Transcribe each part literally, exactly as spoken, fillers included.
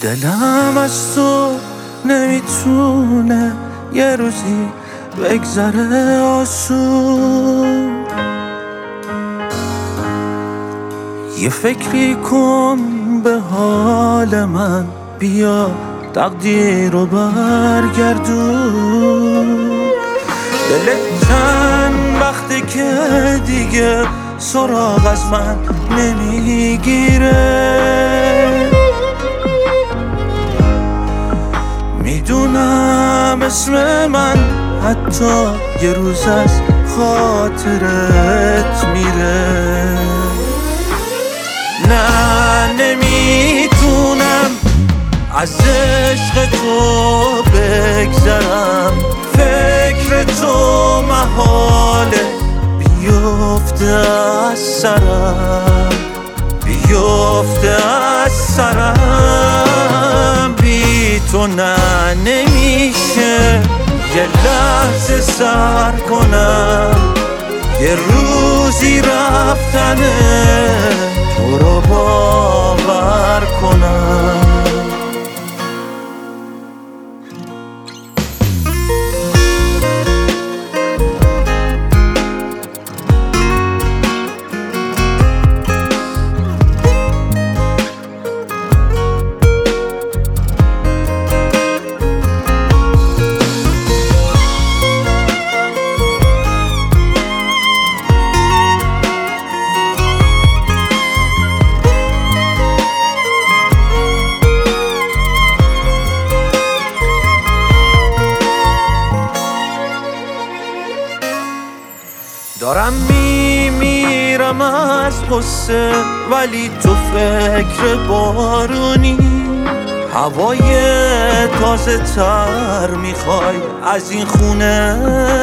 دلم از تو نمیتونه یه روزی بگذره آسون. یه فکری کن به حال من، بیا تقدیر رو برگردون. دلت چند وقته که دیگه سراغ از من نمیگیره. میدونم اسم من حتی یه روز از خاطرت میره. نه نمیتونم از عشق تو بگذرم، فکر تو محاله بیفته از سرم، بیفته از سرم. بی تو نه نمیشه یه لحظه سر کنم، یه روزی رفتنه تو رو باور کنم. دارم میمیرم از قصه، ولی تو فکر بارونی، هوای تازه تر میخوای از این خونه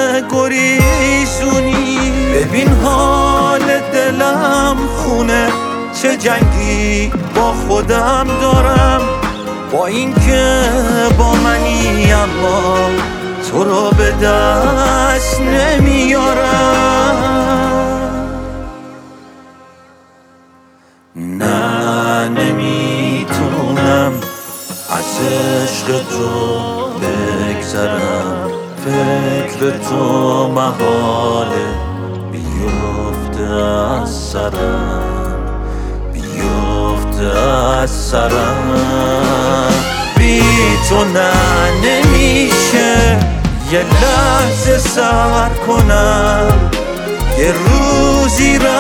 گریزونی. ببین حال دلم خونه، چه جنگی با خودم دارم، با اینکه با منی اما تو رو به دست نمیارم. نه نمیتونم از عشق تو بگذرم، فکر تو محاله بیفته از سرم، بیفته از سرم. بی تو نه نمیشه یه لحظه سر کنم، یه روزی